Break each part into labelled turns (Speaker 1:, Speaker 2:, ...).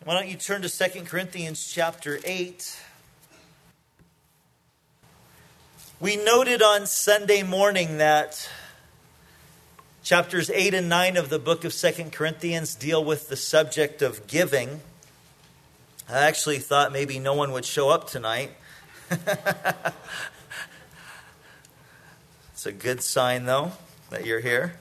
Speaker 1: Why don't you turn to 2 Corinthians chapter 8. We noted on Sunday morning that chapters 8 and 9 of the book of 2 Corinthians deal with the subject of giving. I actually thought maybe no one would show up tonight. It's a good sign, though, that you're here.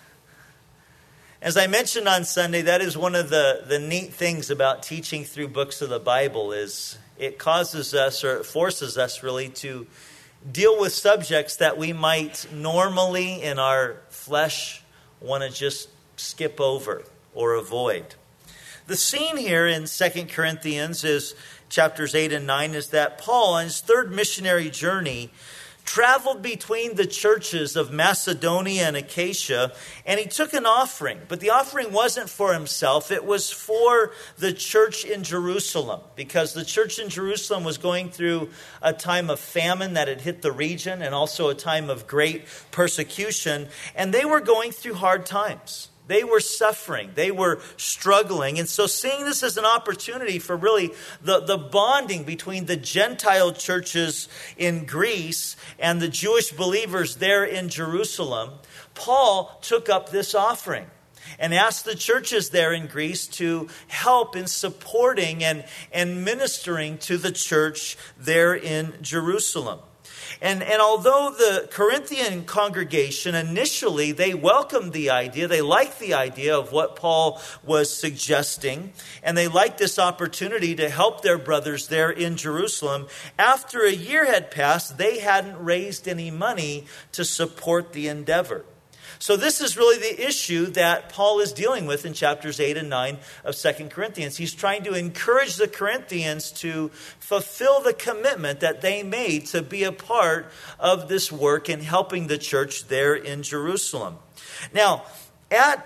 Speaker 1: As I mentioned on Sunday, that is one of the neat things about teaching through books of the Bible is it causes us, or it forces us really, to deal with subjects that we might normally in our flesh want to just skip over or avoid. The scene here in 2 Corinthians is chapters 8 and 9 is that Paul, on his third missionary journey, traveled between the churches of Macedonia and Achaia, and he took an offering. But the offering wasn't for himself. It was for the church in Jerusalem, because the church in Jerusalem was going through a time of famine that had hit the region and also a time of great persecution. And they were going through hard times. They were suffering. They were struggling. And so seeing this as an opportunity for really the bonding between the Gentile churches in Greece and the Jewish believers there in Jerusalem, Paul took up this offering and asked the churches there in Greece to help in supporting and ministering to the church there in Jerusalem. And although the Corinthian congregation initially, they welcomed the idea, they liked the idea of what Paul was suggesting, and they liked this opportunity to help their brothers there in Jerusalem, after a year had passed, they hadn't raised any money to support the endeavor. So this is really the issue that Paul is dealing with in chapters 8 and 9 of 2 Corinthians. He's trying to encourage the Corinthians to fulfill the commitment that they made to be a part of this work in helping the church there in Jerusalem. Now, at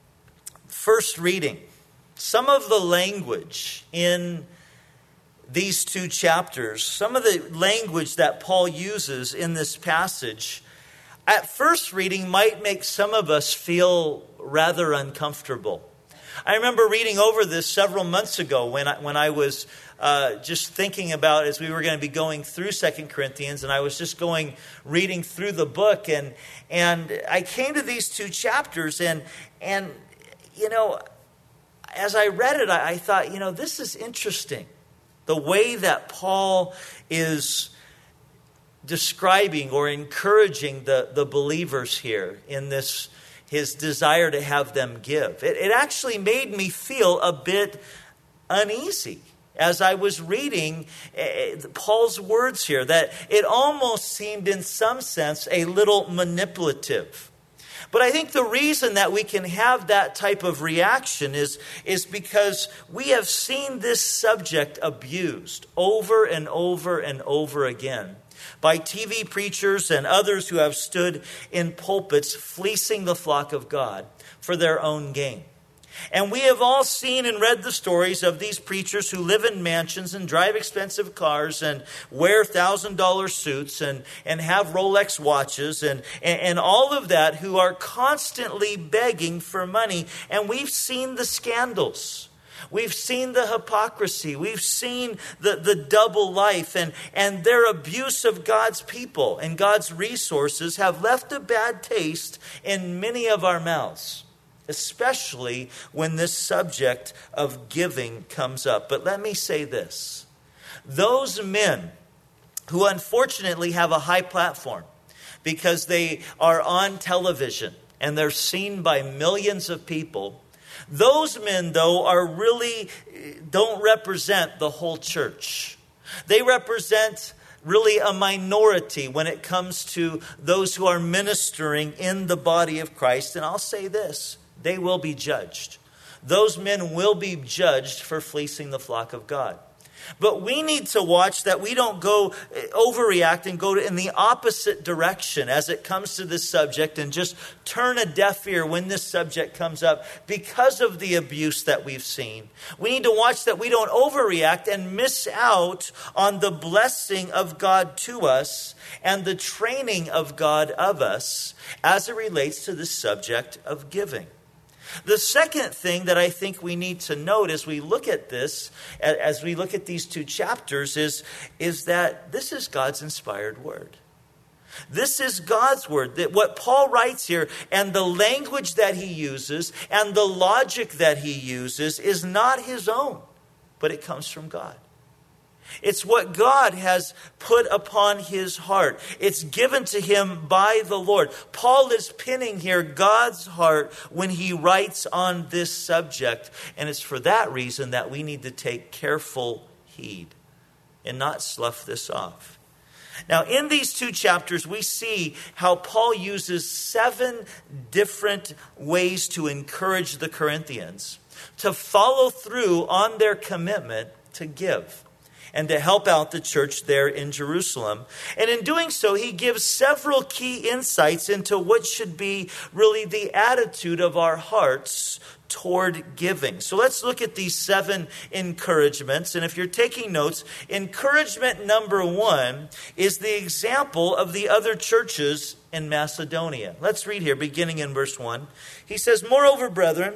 Speaker 1: first reading, some of the language in these two chapters, some of the language that Paul uses in this passage, at first reading might make some of us feel rather uncomfortable. I remember reading over this several months ago when I was just thinking about, as we were going to be going through 2 Corinthians, and I was just reading through the book, and I came to these two chapters, and you know, as I read it, I thought, you know, this is interesting. The way that Paul is describing or encouraging the believers here in this, his desire to have them give. It actually made me feel a bit uneasy as I was reading Paul's words here, that it almost seemed in some sense a little manipulative. But I think the reason that we can have that type of reaction is because we have seen this subject abused over and over and over again by TV preachers and others who have stood in pulpits fleecing the flock of God for their own gain. And we have all seen and read the stories of these preachers who live in mansions and drive expensive cars and wear $1,000 suits and have Rolex watches and all of that, who are constantly begging for money. And we've seen the scandals. We've seen the hypocrisy. We've seen the double life, and their abuse of God's people and God's resources have left a bad taste in many of our mouths, especially when this subject of giving comes up. But let me say this. Those men who unfortunately have a high platform because they are on television and they're seen by millions of people, those men, though, don't represent the whole church. They represent really a minority when it comes to those who are ministering in the body of Christ. And I'll say this, they will be judged. Those men will be judged for fleecing the flock of God. But we need to watch that we don't go overreact and go in the opposite direction as it comes to this subject and just turn a deaf ear when this subject comes up because of the abuse that we've seen. We need to watch that we don't overreact and miss out on the blessing of God to us and the training of God of us as it relates to the subject of giving. The second thing that I think we need to note as we look at this, as we look at these two chapters, is that this is God's inspired word. This is God's word. That what Paul writes here and the language that he uses and the logic that he uses is not his own, but it comes from God. It's what God has put upon his heart. It's given to him by the Lord. Paul is pinning here God's heart when he writes on this subject. And it's for that reason that we need to take careful heed and not slough this off. Now, in these two chapters, we see how Paul uses 7 different ways to encourage the Corinthians to follow through on their commitment to give and to help out the church there in Jerusalem. And in doing so, he gives several key insights into what should be really the attitude of our hearts toward giving. So let's look at these 7 encouragements. And if you're taking notes, encouragement number 1 is the example of the other churches in Macedonia. Let's read here, beginning in verse 1. He says, "Moreover, brethren,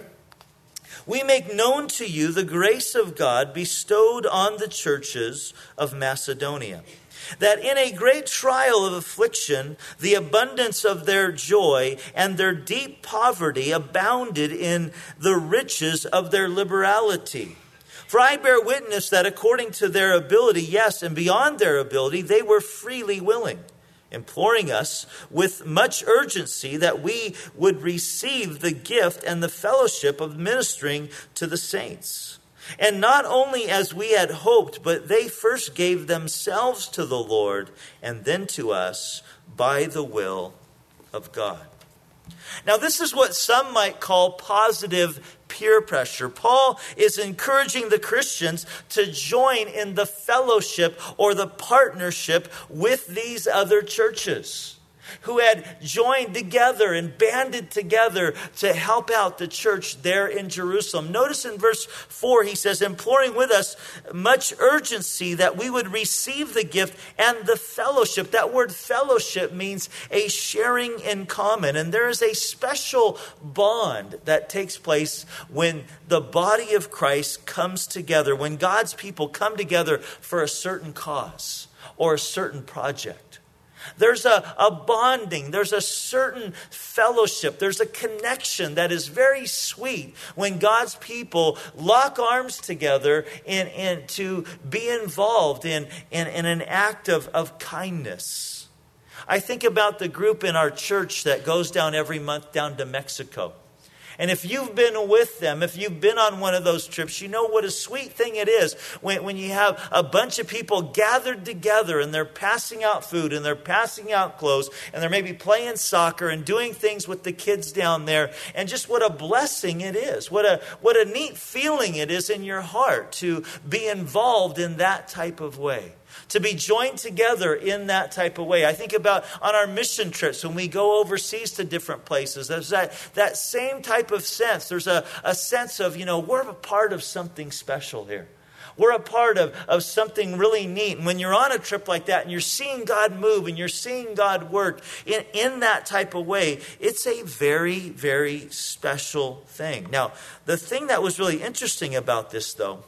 Speaker 1: we make known to you the grace of God bestowed on the churches of Macedonia, that in a great trial of affliction, the abundance of their joy and their deep poverty abounded in the riches of their liberality. For I bear witness that according to their ability, yes, and beyond their ability, they were freely willing, imploring us with much urgency that we would receive the gift and the fellowship of ministering to the saints. And not only as we had hoped, but they first gave themselves to the Lord and then to us by the will of God." Now, this is what some might call positive peer pressure. Paul is encouraging the Christians to join in the fellowship or the partnership with these other churches who had joined together and banded together to help out the church there in Jerusalem. Notice in verse 4, he says, imploring with us much urgency that we would receive the gift and the fellowship. That word fellowship means a sharing in common. And there is a special bond that takes place when the body of Christ comes together, when God's people come together for a certain cause or a certain project. There's a bonding, there's a certain fellowship, there's a connection that is very sweet when God's people lock arms together and to be involved in an act of kindness. I think about the group in our church that goes down every month down to Mexico. And if you've been with them, if you've been on one of those trips, you know what a sweet thing it is when you have a bunch of people gathered together and they're passing out food and they're passing out clothes and they're maybe playing soccer and doing things with the kids down there. And just what a blessing it is. What a neat feeling it is in your heart to be involved in that type of way. To be joined together in that type of way. I think about on our mission trips when we go overseas to different places. There's that same type of sense. There's a sense of, we're a part of something special here. We're a part of something really neat. And when you're on a trip like that and you're seeing God move and you're seeing God work in that type of way, it's a very, very special thing. Now, the thing that was really interesting about this, though,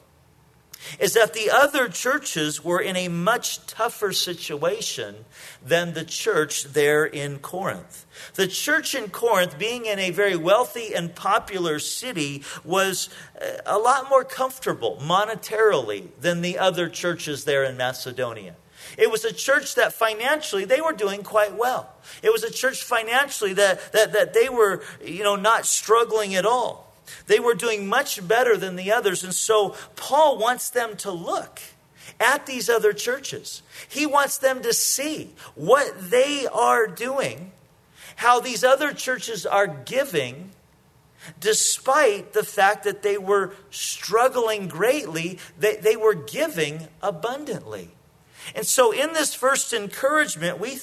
Speaker 1: is that the other churches were in a much tougher situation than the church there in Corinth. The church in Corinth, being in a very wealthy and popular city, was a lot more comfortable monetarily than the other churches there in Macedonia. It was a church that financially they were doing quite well. It was a church financially that they were, not struggling at all. They were doing much better than the others. And so Paul wants them to look at these other churches. He wants them to see what they are doing, how these other churches are giving, despite the fact that they were struggling greatly, they were giving abundantly. And so in this first encouragement, we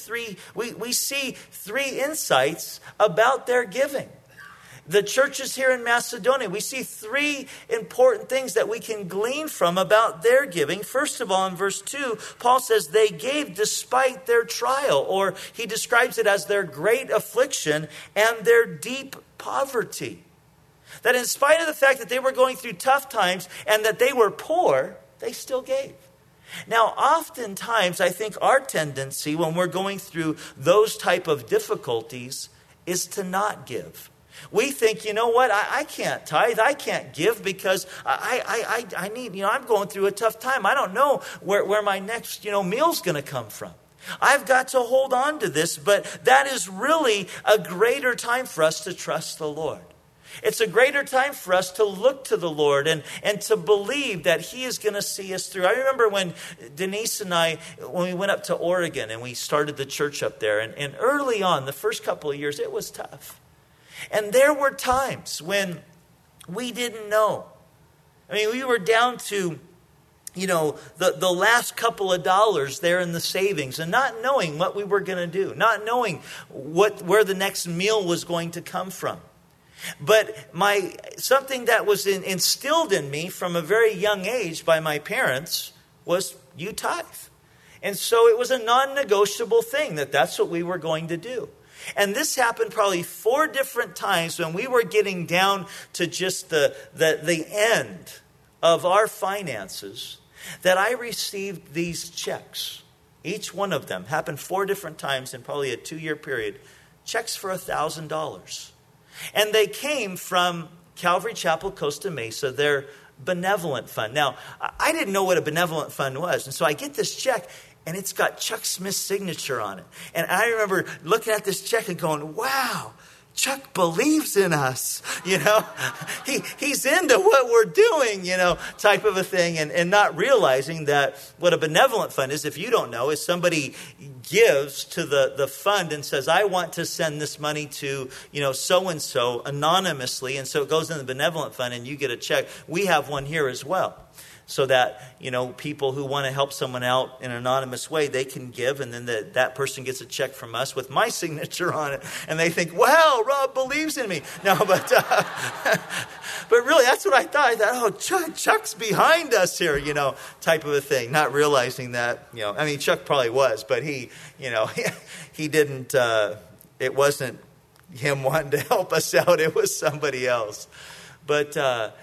Speaker 1: see 3 insights about their giving. The churches here in Macedonia, we see 3 important things that we can glean from about their giving. First of all, in verse 2, Paul says they gave despite their trial, or he describes it as their great affliction and their deep poverty. That in spite of the fact that they were going through tough times and that they were poor, they still gave. Now, oftentimes, I think our tendency when we're going through those type of difficulties is to not give. We think, you know what, I can't tithe, I can't give because I need, I'm going through a tough time. I don't know where my next, meal's going to come from. I've got to hold on to this, but that is really a greater time for us to trust the Lord. It's a greater time for us to look to the Lord and to believe that He is going to see us through. I remember when Denise and I, when we went up to Oregon and we started the church up there, and early on, the first couple of years, it was tough. And there were times when we didn't know. I mean, we were down to, the last couple of dollars there in the savings and not knowing what we were going to do, not knowing where the next meal was going to come from. But something that was instilled in me from a very young age by my parents was you tithe. And so it was a non-negotiable thing that's what we were going to do. And this happened probably 4 different times when we were getting down to just the end of our finances that I received these checks. Each one of them happened 4 different times in probably a 2-year period. Checks for $1,000. And they came from Calvary Chapel, Costa Mesa, their benevolent fund. Now, I didn't know what a benevolent fund was. And so I get this check, and it's got Chuck Smith's signature on it. And I remember looking at this check and going, wow, Chuck believes in us. He's into what we're doing, type of a thing. And not realizing that what a benevolent fund is, if you don't know, is somebody gives to the fund and says, I want to send this money to, so-and-so anonymously. And so it goes in the benevolent fund and you get a check. We have one here as well. So that, people who want to help someone out in an anonymous way, they can give. And then that person gets a check from us with my signature on it. And they think, wow, Rob believes in me. No, but really, that's what I thought. I thought, Chuck's behind us here, type of a thing. Not realizing that, Chuck probably was. But he didn't, it wasn't him wanting to help us out. It was somebody else. But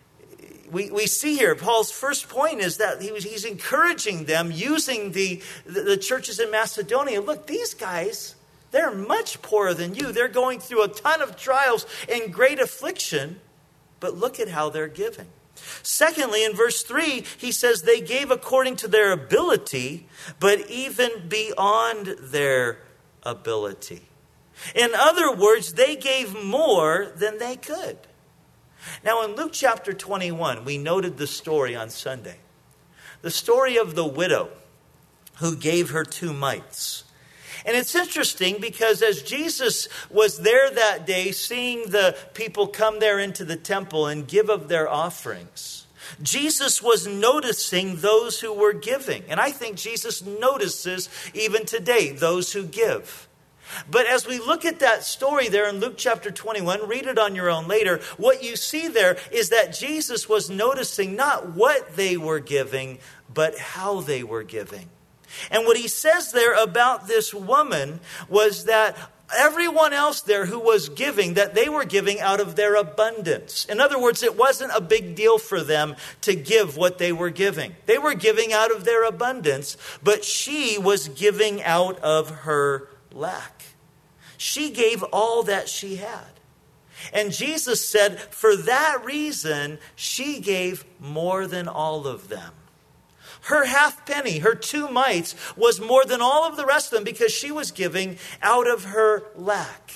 Speaker 1: we see here, Paul's first point is that he's encouraging them using the churches in Macedonia. Look, these guys, they're much poorer than you. They're going through a ton of trials and great affliction, but look at how they're giving. Secondly, in verse 3, he says they gave according to their ability, but even beyond their ability. In other words, they gave more than they could. Now, in Luke chapter 21, we noted the story on Sunday. The story of the widow who gave her 2 mites. And it's interesting because as Jesus was there that day, seeing the people come there into the temple and give of their offerings, Jesus was noticing those who were giving. And I think Jesus notices even today those who give. But as we look at that story there in Luke chapter 21, read it on your own later, what you see there is that Jesus was noticing not what they were giving, but how they were giving. And what he says there about this woman was that everyone else there who was giving, that they were giving out of their abundance. In other words, it wasn't a big deal for them to give what they were giving. They were giving out of their abundance, but she was giving out of her lack. She gave all that she had. And Jesus said, for that reason, she gave more than all of them. Her half penny, her 2 mites, was more than all of the rest of them because she was giving out of her lack.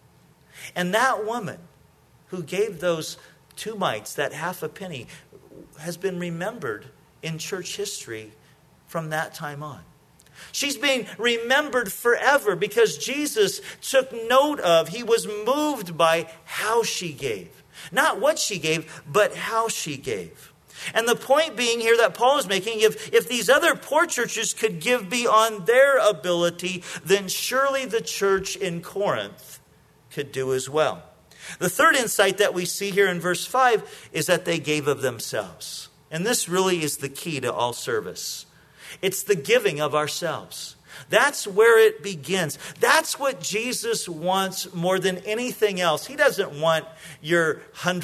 Speaker 1: And that woman who gave those 2 mites, that half a penny, has been remembered in church history from that time on. She's being remembered forever because Jesus took note of, he was moved by how she gave. Not what she gave, but how she gave. And the point being here that Paul is making, if these other poor churches could give beyond their ability, then surely the church in Corinth could do as well. The third insight that we see here in verse 5 is that they gave of themselves. And this really is the key to all service. It's the giving of ourselves. That's where it begins. That's what Jesus wants more than anything else. He doesn't want your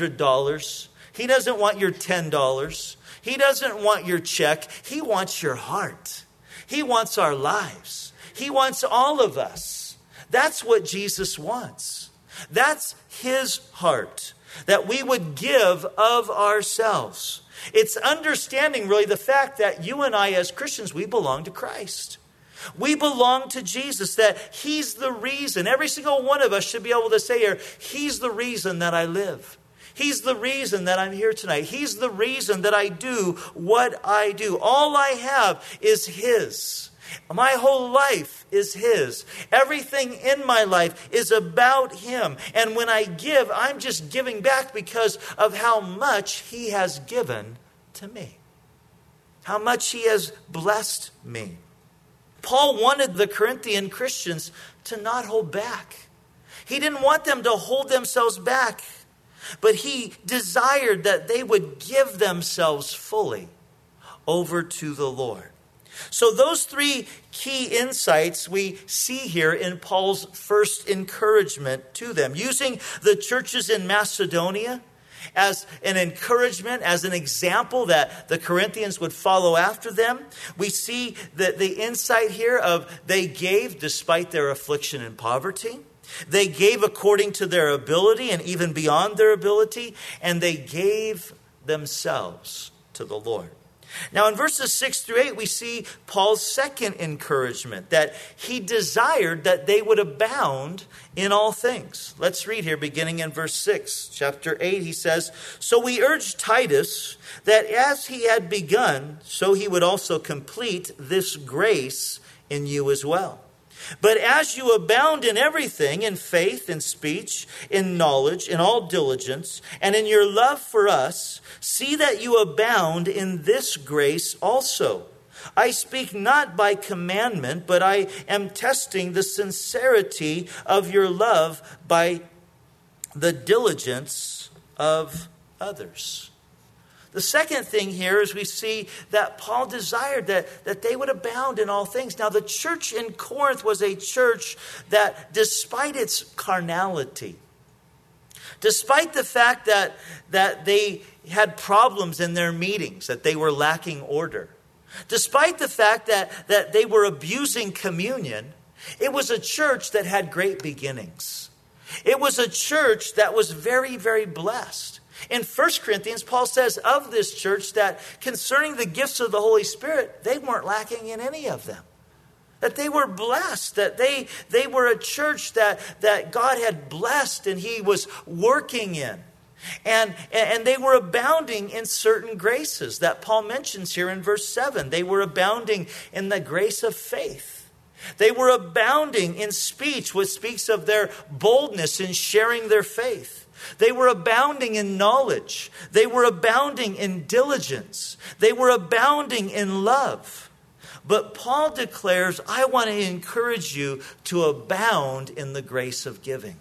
Speaker 1: $100. He doesn't want your $10. He doesn't want your check. He wants your heart. He wants our lives. He wants all of us. That's what Jesus wants. That's his heart, that we would give of ourselves. It's understanding really the fact that you and I as Christians, we belong to Christ. We belong to Jesus, that he's the reason. Every single one of us should be able to say here, he's the reason that I live. He's the reason that I'm here tonight. He's the reason that I do what I do. All I have is his. My whole life is his. Everything in my life is about him. And when I give, I'm just giving back because of how much he has given to me. How much he has blessed me. Paul wanted the Corinthian Christians to not hold back. He didn't want them to hold themselves back, but he desired that they would give themselves fully over to the Lord. So those three key insights we see here in Paul's first encouragement to them. Using the churches in Macedonia as an encouragement, as an example that the Corinthians would follow after them. We see the insight here of they gave despite their affliction and poverty. They gave according to their ability and even beyond their ability. And they gave themselves to the Lord. Now in verses 6 through 8, we see Paul's second encouragement, that he desired that they would abound in all things. Let's read here beginning in verse 6. Chapter 8, he says, "So we urge Titus that as he had begun, so he would also complete this grace in you as well. But as you abound in everything, in faith, in speech, in knowledge, in all diligence, and in your love for us, see that you abound in this grace also. I speak not by commandment, but I am testing the sincerity of your love by the diligence of others." The second thing here is we see that Paul desired that they would abound in all things. Now, the church in Corinth was a church that, despite its carnality, despite the fact that they had problems in their meetings, that they were lacking order, despite the fact that they were abusing communion, it was a church that had great beginnings. It was a church that was very, very blessed. In 1 Corinthians, Paul says of this church that concerning the gifts of the Holy Spirit, they weren't lacking in any of them. That they were blessed, that they were a church that God had blessed and he was working in. And they were abounding in certain graces that Paul mentions here in verse 7. They were abounding in the grace of faith. They were abounding in speech, which speaks of their boldness in sharing their faith. They were abounding in knowledge. They were abounding in diligence. They were abounding in love. But Paul declares, I want to encourage you to abound in the grace of giving.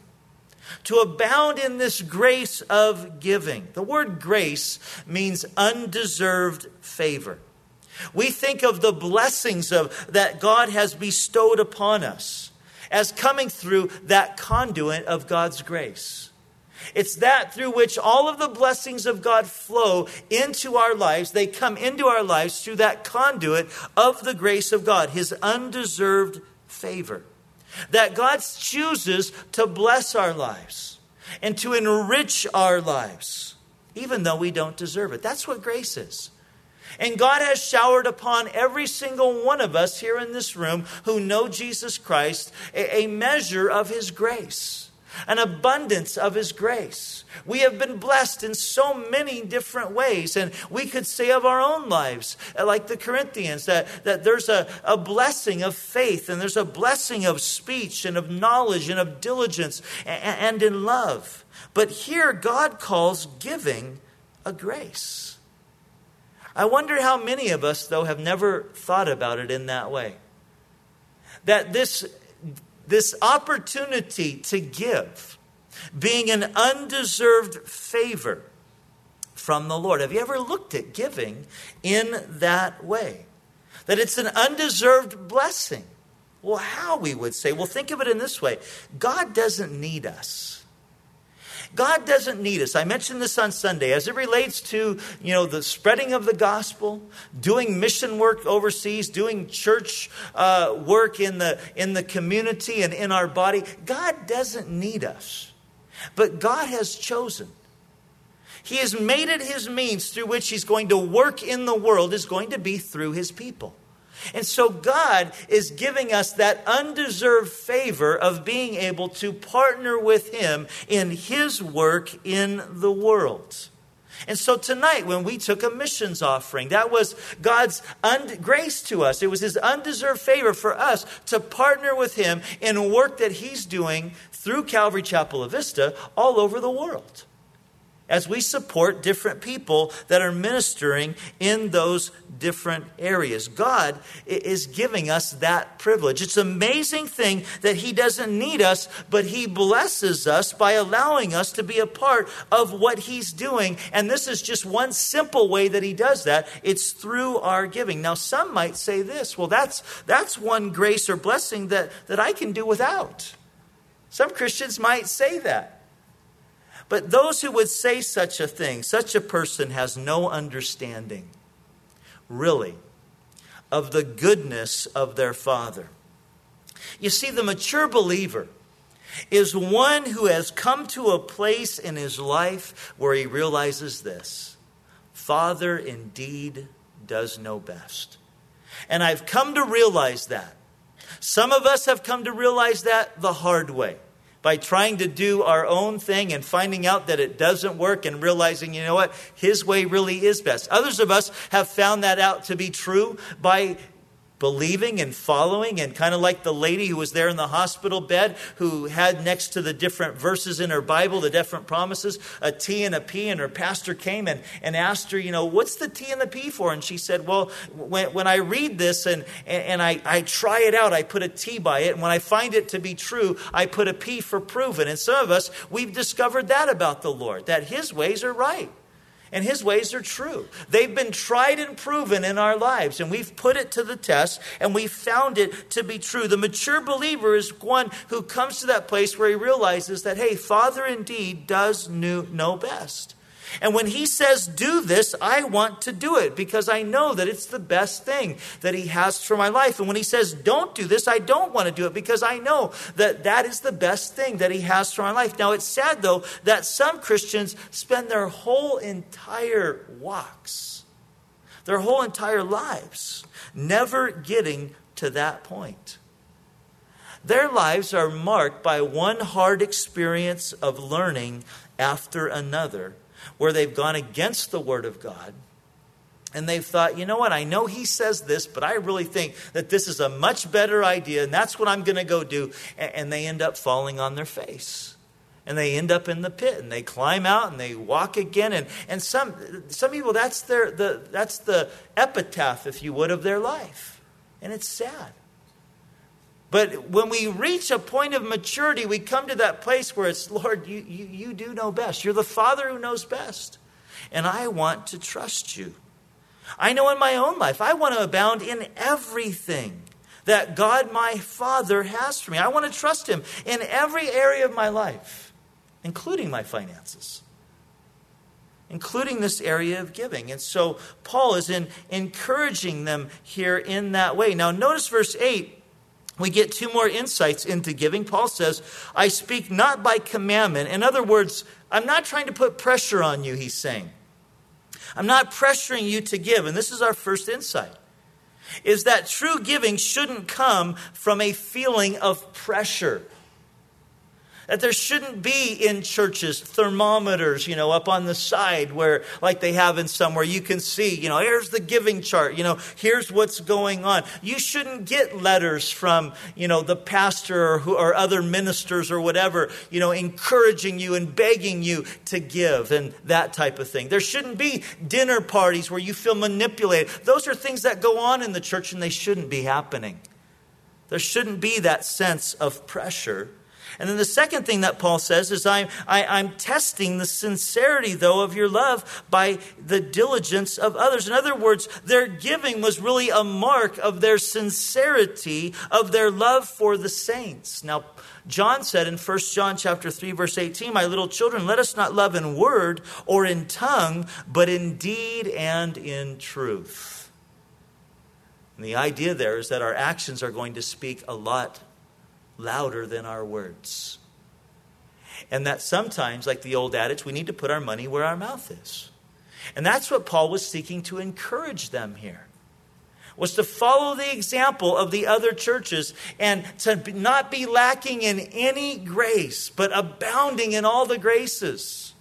Speaker 1: To abound in this grace of giving. The word grace means undeserved favor. We think of the blessings that God has bestowed upon us as coming through that conduit of God's grace. It's that through which all of the blessings of God flow into our lives. They come into our lives through that conduit of the grace of God, his undeserved favor. That God chooses to bless our lives and to enrich our lives, even though we don't deserve it. That's what grace is. And God has showered upon every single one of us here in this room who know Jesus Christ a measure of his grace. An abundance of his grace. We have been blessed in so many different ways. And we could say of our own lives, like the Corinthians, that there's a blessing of faith, and there's a blessing of speech and of knowledge and of diligence and in love. But here God calls giving a grace. I wonder how many of us, though, have never thought about it in that way. That this opportunity to give, being an undeserved favor from the Lord. Have you ever looked at giving in that way? That it's an undeserved blessing. Well, how, we would say? Well, think of it in this way. God doesn't need us. God doesn't need us. I mentioned this on Sunday as it relates to, the spreading of the gospel, doing mission work overseas, doing church work in the community and in our body. God doesn't need us, but God has chosen. He has made it his means through which he's going to work in the world is going to be through his people. And so God is giving us that undeserved favor of being able to partner with him in his work in the world. And so tonight, when we took a missions offering, that was God's grace to us. It was his undeserved favor for us to partner with him in work that he's doing through Calvary Chapel of Vista all over the world, as we support different people that are ministering in those different areas. God is giving us that privilege. It's an amazing thing that he doesn't need us, but he blesses us by allowing us to be a part of what he's doing. And this is just one simple way that he does that. It's through our giving. Now, some might say this, well, that's one grace or blessing that I can do without. Some Christians might say that. But those who would say such a thing, such a person has no understanding, really, of the goodness of their Father. You see, the mature believer is one who has come to a place in his life where he realizes this: Father indeed does know best. And I've come to realize that. Some of us have come to realize that the hard way, by trying to do our own thing and finding out that it doesn't work and realizing, you know what, his way really is best. Others of us have found that out to be true by believing and following, and kind of like the lady who was there in the hospital bed who had next to the different verses in her Bible, the different promises, a T and a P, and her pastor came and asked her, what's the T and the P for? And she said, well, when I read this and I try it out, I put a T by it, and when I find it to be true, I put a P for proven. And some of us, we've discovered that about the Lord, that his ways are right. And his ways are true. They've been tried and proven in our lives. And we've put it to the test. And we've found it to be true. The mature believer is one who comes to that place where he realizes that, hey, Father indeed does know best. And when he says, do this, I want to do it because I know that it's the best thing that he has for my life. And when he says, don't do this, I don't want to do it because I know that that is the best thing that he has for my life. Now, it's sad, though, that some Christians spend their whole entire walks, their whole entire lives, never getting to that point. Their lives are marked by one hard experience of learning after another, where they've gone against the Word of God. And they've thought, you know what, I know he says this, but I really think that this is a much better idea, and that's what I'm going to go do. And they end up falling on their face. And they end up in the pit, and they climb out, and they walk again. And some people, that's the epitaph, if you would, of their life. And it's sad. But when we reach a point of maturity, we come to that place where it's, Lord, you do know best. You're the Father who knows best. And I want to trust you. I know in my own life, I want to abound in everything that God, my Father, has for me. I want to trust him in every area of my life, including my finances, including this area of giving. And so Paul is encouraging them here in that way. Now, notice verse 8. We get two more insights into giving. Paul says, I speak not by commandment. In other words, I'm not trying to put pressure on you, he's saying. I'm not pressuring you to give. And this is our first insight, is that true giving shouldn't come from a feeling of pressure. That there shouldn't be in churches thermometers, up on the side where, like they have in some, where you can see, here's the giving chart, here's what's going on. You shouldn't get letters from, the pastor or other ministers or whatever, encouraging you and begging you to give and that type of thing. There shouldn't be dinner parties where you feel manipulated. Those are things that go on in the church and they shouldn't be happening. There shouldn't be that sense of pressure. And then the second thing that Paul says is, I'm testing the sincerity, though, of your love by the diligence of others. In other words, their giving was really a mark of their sincerity, of their love for the saints. Now, John said in 1 John chapter 3, verse 18, my little children, let us not love in word or in tongue, but in deed and in truth. And the idea there is that our actions are going to speak a lot louder than our words. And that sometimes, like the old adage, we need to put our money where our mouth is. And that's what Paul was seeking to encourage them here, was to follow the example of the other churches and to not be lacking in any grace, but abounding in all the graces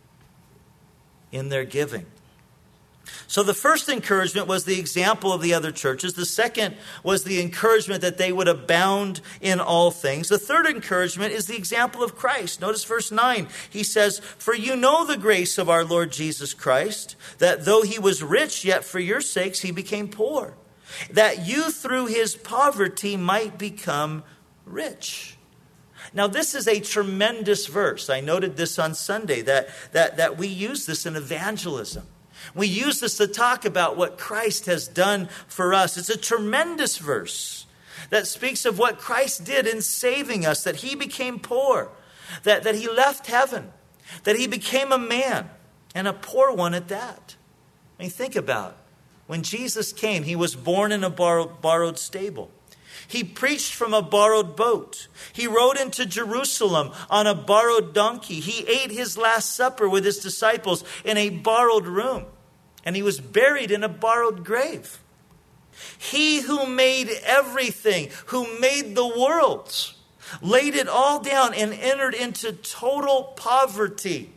Speaker 1: in their giving. So the first encouragement was the example of the other churches. The second was the encouragement that they would abound in all things. The third encouragement is the example of Christ. Notice verse 9. He says, for you know the grace of our Lord Jesus Christ, that though he was rich, yet for your sakes he became poor, that you through his poverty might become rich. Now, this is a tremendous verse. I noted this on Sunday, that we use this in evangelism. We use this to talk about what Christ has done for us. It's a tremendous verse that speaks of what Christ did in saving us, that he became poor, that he left heaven, that he became a man, and a poor one at that. I mean, think about it. When Jesus came, he was born in a borrowed stable. He preached from a borrowed boat. He rode into Jerusalem on a borrowed donkey. He ate his last supper with his disciples in a borrowed room. And he was buried in a borrowed grave. He who made everything, who made the world, laid it all down and entered into total poverty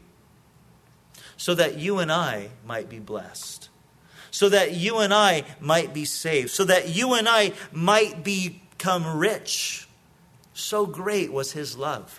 Speaker 1: so that you and I might be blessed, so that you and I might be saved, so that you and I might become rich. So great was his love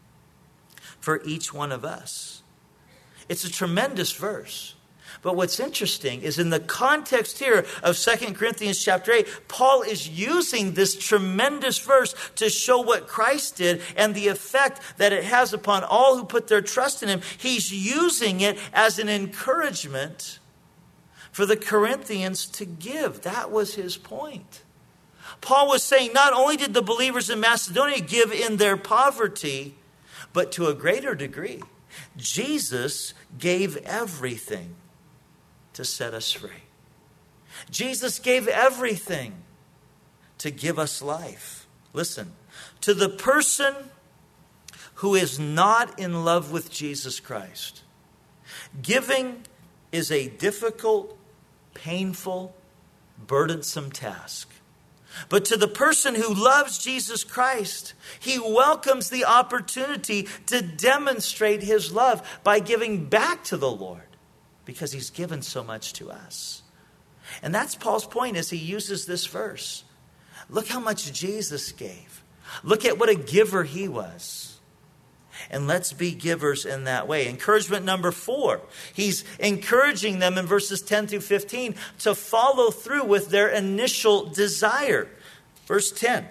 Speaker 1: for each one of us. It's a tremendous verse. But what's interesting is in the context here of 2 Corinthians chapter 8, Paul is using this tremendous verse to show what Christ did and the effect that it has upon all who put their trust in him. He's using it as an encouragement for the Corinthians to give. That was his point. Paul was saying not only did the believers in Macedonia give in their poverty, but to a greater degree, Jesus gave everything to set us free. Jesus gave everything to give us life. Listen, to the person who is not in love with Jesus Christ, giving is a difficult, painful, burdensome task. But to the person who loves Jesus Christ, he welcomes the opportunity to demonstrate his love by giving back to the Lord, because he's given so much to us. And that's Paul's point as he uses this verse. Look how much Jesus gave. Look at what a giver he was. And let's be givers in that way. Encouragement number 4. He's encouraging them in verses 10 through 15 to follow through with their initial desire. Verse 10.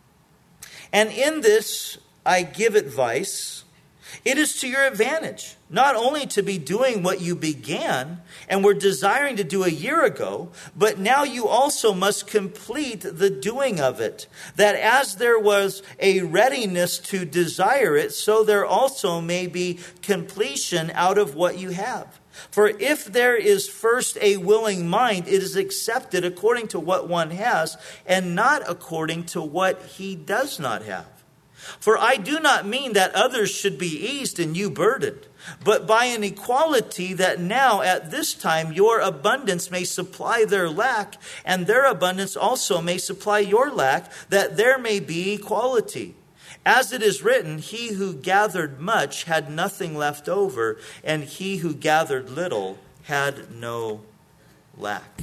Speaker 1: And in this I give advice. It is to your advantage, not only to be doing what you began and were desiring to do a year ago, but now you also must complete the doing of it. That as there was a readiness to desire it, so there also may be completion out of what you have. For if there is first a willing mind, it is accepted according to what one has, and not according to what he does not have. For I do not mean that others should be eased and you burdened, but by an equality that now at this time your abundance may supply their lack, and their abundance also may supply your lack, that there may be equality. As it is written, he who gathered much had nothing left over, and he who gathered little had no lack.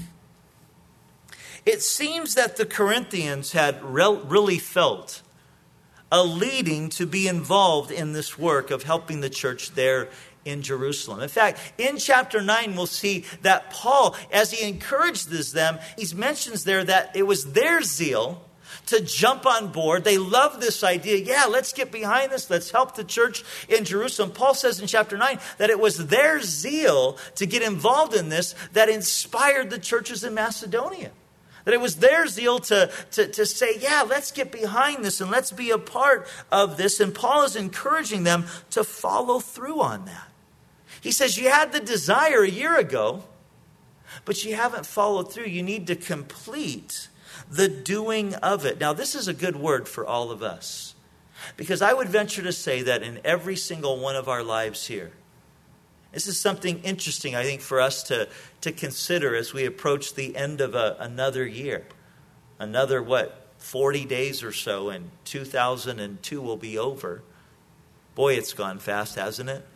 Speaker 1: It seems that the Corinthians had really felt a leading to be involved in this work of helping the church there in Jerusalem. In fact, in chapter 9, we'll see that Paul, as he encourages them, he mentions there that it was their zeal to jump on board. They love this idea. Yeah, let's get behind this. Let's help the church in Jerusalem. Paul says in chapter 9 that it was their zeal to get involved in this that inspired the churches in Macedonia. That it was their zeal to say, yeah, let's get behind this and let's be a part of this. And Paul is encouraging them to follow through on that. He says, you had the desire a year ago, but you haven't followed through. You need to complete the doing of it. Now, this is a good word for all of us, because I would venture to say that in every single one of our lives here, this is something interesting, I think, for us to consider as we approach the end of another year. Another, 40 days or so, and 2002 will be over. Boy, it's gone fast, hasn't it?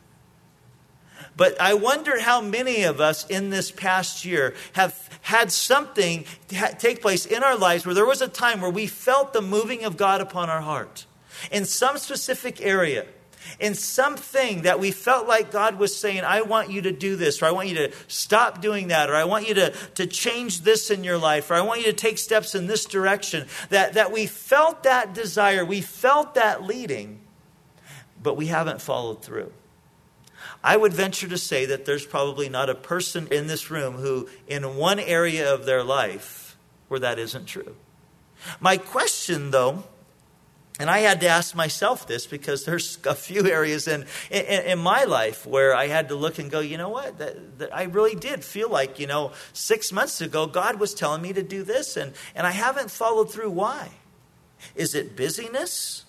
Speaker 1: But I wonder how many of us in this past year have had something take place in our lives where there was a time where we felt the moving of God upon our heart in some specific area, in something that we felt like God was saying, I want you to do this, or I want you to stop doing that, or I want you to change this in your life, or I want you to take steps in this direction. That we felt that desire, we felt that leading, but we haven't followed through. I would venture to say that there's probably not a person in this room who, in one area of their life, where that isn't true. My question, though, and I had to ask myself this because there's a few areas in my life where I had to look and go, you know what? That I really did feel like, 6 months ago, God was telling me to do this, and I haven't followed through. Why? Is it busyness?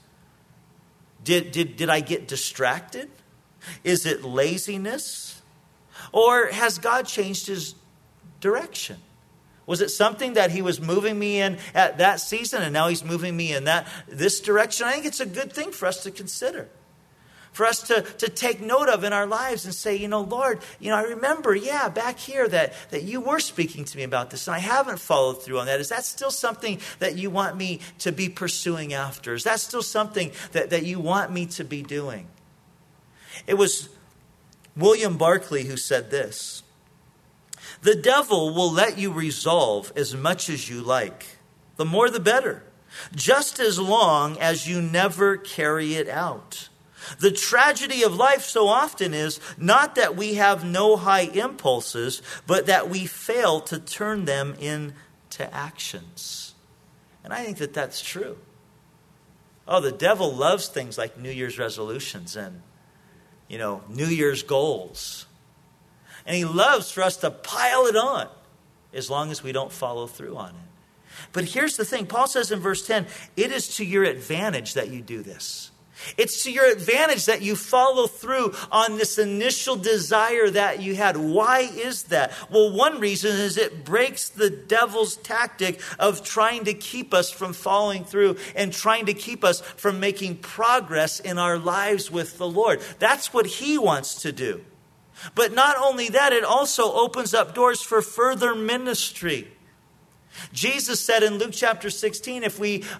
Speaker 1: Did I get distracted? Is it laziness? Or has God changed his direction? Was it something that he was moving me in at that season and now he's moving me in this direction? I think it's a good thing for us to consider. For us to take note of in our lives and say, Lord, I remember, back here that you were speaking to me about this and I haven't followed through on that. Is that still something that you want me to be pursuing after? Is that still something that you want me to be doing? It was William Barclay who said this: the devil will let you resolve as much as you like. The more the better. Just as long as you never carry it out. The tragedy of life so often is not that we have no high impulses, but that we fail to turn them into actions. And I think that that's true. Oh, the devil loves things like New Year's resolutions and New Year's goals. And he loves for us to pile it on as long as we don't follow through on it. But here's the thing. Paul says in verse 10, it is to your advantage that you do this. It's to your advantage that you follow through on this initial desire that you had. Why is that? Well, one reason is it breaks the devil's tactic of trying to keep us from following through and trying to keep us from making progress in our lives with the Lord. That's what he wants to do. But not only that, it also opens up doors for further ministry. Jesus said in Luke chapter 16, if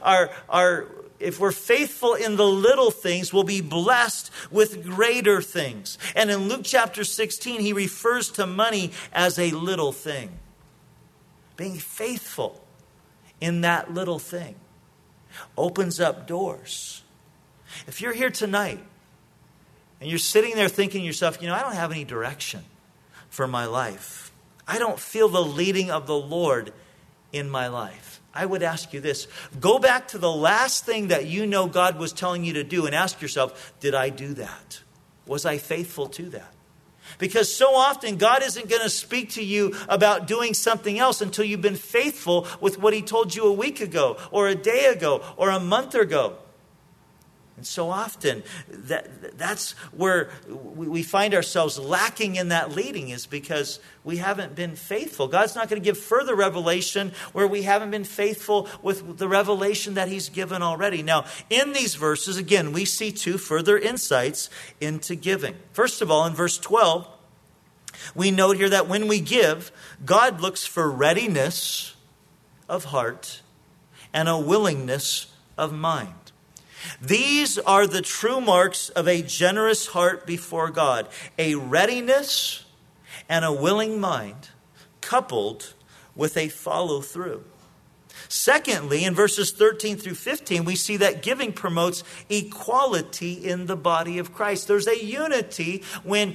Speaker 1: we're faithful in the little things, we'll be blessed with greater things. And in Luke chapter 16, he refers to money as a little thing. Being faithful in that little thing opens up doors. If you're here tonight and you're sitting there thinking to yourself, I don't have any direction for my life. I don't feel the leading of the Lord in my life. I would ask you this. Go back to the last thing that God was telling you to do and ask yourself, did I do that? Was I faithful to that? Because so often God isn't going to speak to you about doing something else until you've been faithful with what he told you a week ago or a day ago or a month ago. And so often that's where we find ourselves lacking in that leading, is because we haven't been faithful. God's not going to give further revelation where we haven't been faithful with the revelation that he's given already. Now, in these verses, again, we see two further insights into giving. First of all, in verse 12, we note here that when we give, God looks for readiness of heart and a willingness of mind. These are the true marks of a generous heart before God. A readiness and a willing mind coupled with a follow through. Secondly, in verses 13 through 15, we see that giving promotes equality in the body of Christ. There's a unity when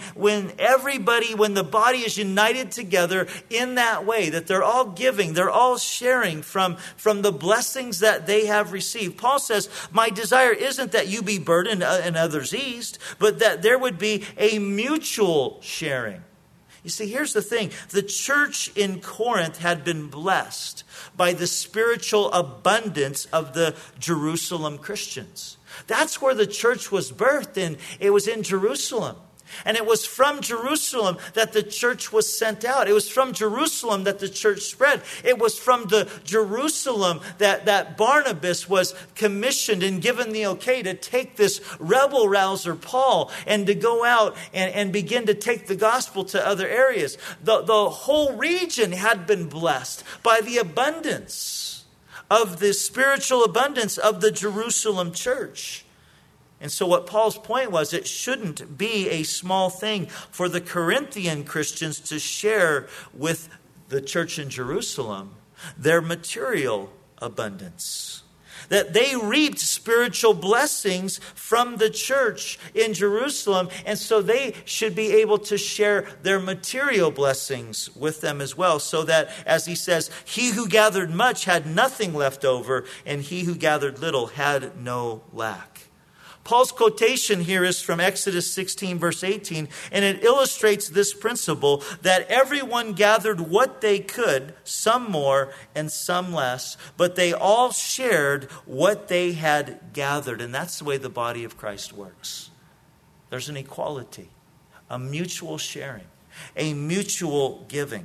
Speaker 1: the body is united together in that way, that they're all giving, they're all sharing from the blessings that they have received. Paul says, my desire isn't that you be burdened and others eased, but that there would be a mutual sharing. You see, here's the thing. The church in Corinth had been blessed by the spiritual abundance of the Jerusalem Christians. That's where the church was birthed, and it was in Jerusalem. And it was from Jerusalem that the church was sent out. It was from Jerusalem that the church spread. It was from the Jerusalem that Barnabas was commissioned and given the okay to take this rebel rouser Paul and to go out and begin to take the gospel to other areas. The whole region had been blessed by the abundance of the spiritual abundance of the Jerusalem church. And so what Paul's point was, it shouldn't be a small thing for the Corinthian Christians to share with the church in Jerusalem their material abundance. That they reaped spiritual blessings from the church in Jerusalem, and so they should be able to share their material blessings with them as well. So that, as he says, he who gathered much had nothing left over, and he who gathered little had no lack. Paul's quotation here is from Exodus 16, verse 18, and it illustrates this principle that everyone gathered what they could, some more and some less, but they all shared what they had gathered. And that's the way the body of Christ works. There's an equality, a mutual sharing, a mutual giving.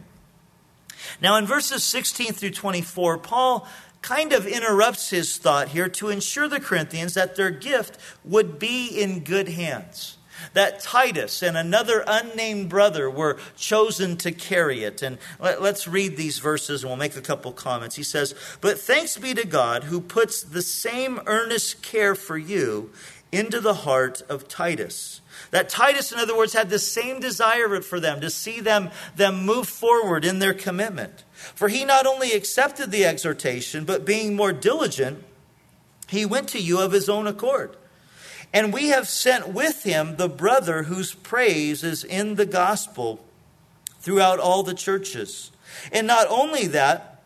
Speaker 1: Now in verses 16 through 24, Paul kind of interrupts his thought here to ensure the Corinthians that their gift would be in good hands. That Titus and another unnamed brother were chosen to carry it. And let's read these verses and we'll make a couple comments. He says, "But thanks be to God who puts the same earnest care for you into the heart of Titus." That Titus, in other words, had the same desire for them, to see them move forward in their commitment. For he not only accepted the exhortation, but being more diligent, he went to you of his own accord. And we have sent with him the brother whose praise is in the gospel throughout all the churches. And not only that,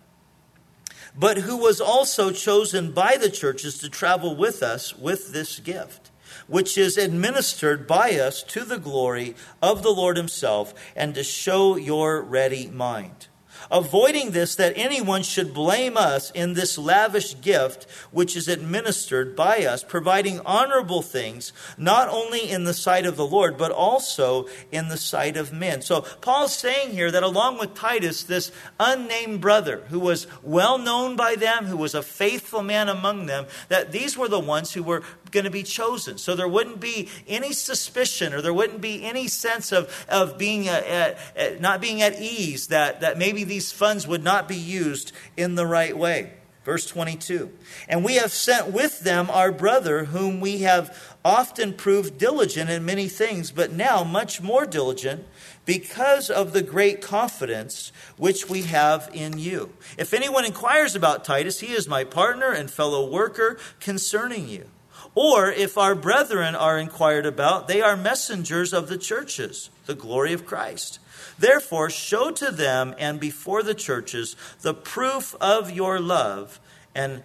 Speaker 1: but who was also chosen by the churches to travel with us with this gift, which is administered by us to the glory of the Lord himself, and to show your ready mind. Avoiding this, that anyone should blame us in this lavish gift which is administered by us, providing honorable things, not only in the sight of the Lord, but also in the sight of men. So Paul's saying here that along with Titus, this unnamed brother who was well known by them, who was a faithful man among them, that these were the ones who were going to be chosen. So there wouldn't be any suspicion, or there wouldn't be any sense of being not being at ease, that maybe these funds would not be used in the right way. Verse 22, "And we have sent with them our brother, whom we have often proved diligent in many things, but now much more diligent, because of the great confidence which we have in you. If anyone inquires about Titus, he is my partner and fellow worker concerning you. Or if our brethren are inquired about, they are messengers of the churches, the glory of Christ. Therefore, show to them and before the churches the proof of your love and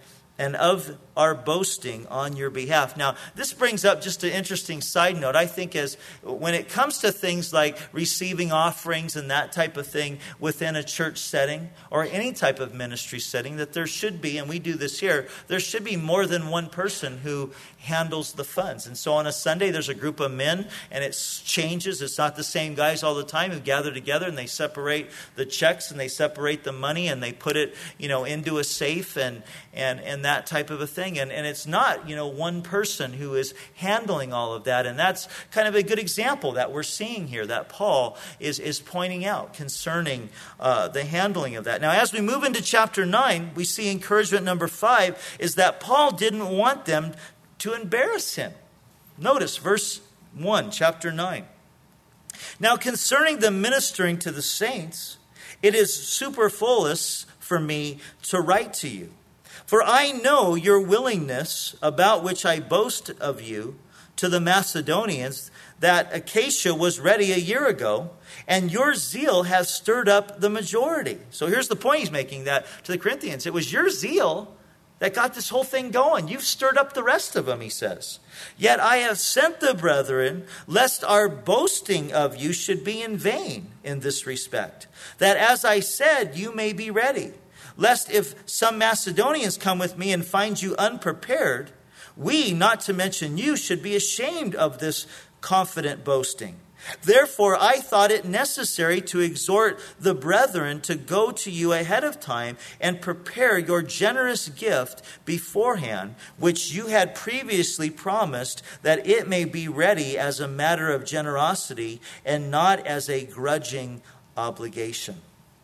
Speaker 1: of our boasting on your behalf." Now, this brings up just an interesting side note. I think as when it comes to things like receiving offerings and that type of thing within a church setting or any type of ministry setting, that there should be, and we do this here, there should be more than one person who handles the funds. And so on a Sunday, there's a group of men, and it changes. It's not the same guys all the time who gather together, and they separate the checks and they separate the money and they put it, into a safe and that type of a thing. And it's not, one person who is handling all of that. And that's kind of a good example that we're seeing here that Paul is pointing out concerning the handling of that. Now, as we move into chapter 9, we see encouragement number 5 is that Paul didn't want them to embarrass him. Notice verse 1, chapter 9. "Now concerning the ministering to the saints, it is superfluous for me to write to you. For I know your willingness, about which I boast of you, to the Macedonians, that Achaia was ready a year ago, and your zeal has stirred up the majority. So here's the point he's making, that to the Corinthians, it was your zeal that got this whole thing going. You've stirred up the rest of them, he says. Yet I have sent the brethren, lest our boasting of you should be in vain in this respect, that as I said, you may be ready. Lest if some Macedonians come with me and find you unprepared, we, not to mention you, should be ashamed of this confident boasting. Therefore, I thought it necessary to exhort the brethren to go to you ahead of time and prepare your generous gift beforehand, which you had previously promised, that it may be ready as a matter of generosity and not as a grudging obligation.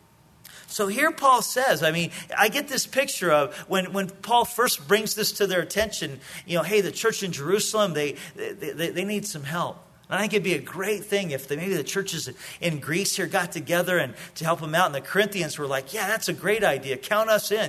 Speaker 1: So here Paul says, I get this picture of when Paul first brings this to their attention, hey, the church in Jerusalem, they need some help. And I think it'd be a great thing if maybe the churches in Greece here got together and to help them out. And the Corinthians were like, yeah, that's a great idea. Count us in.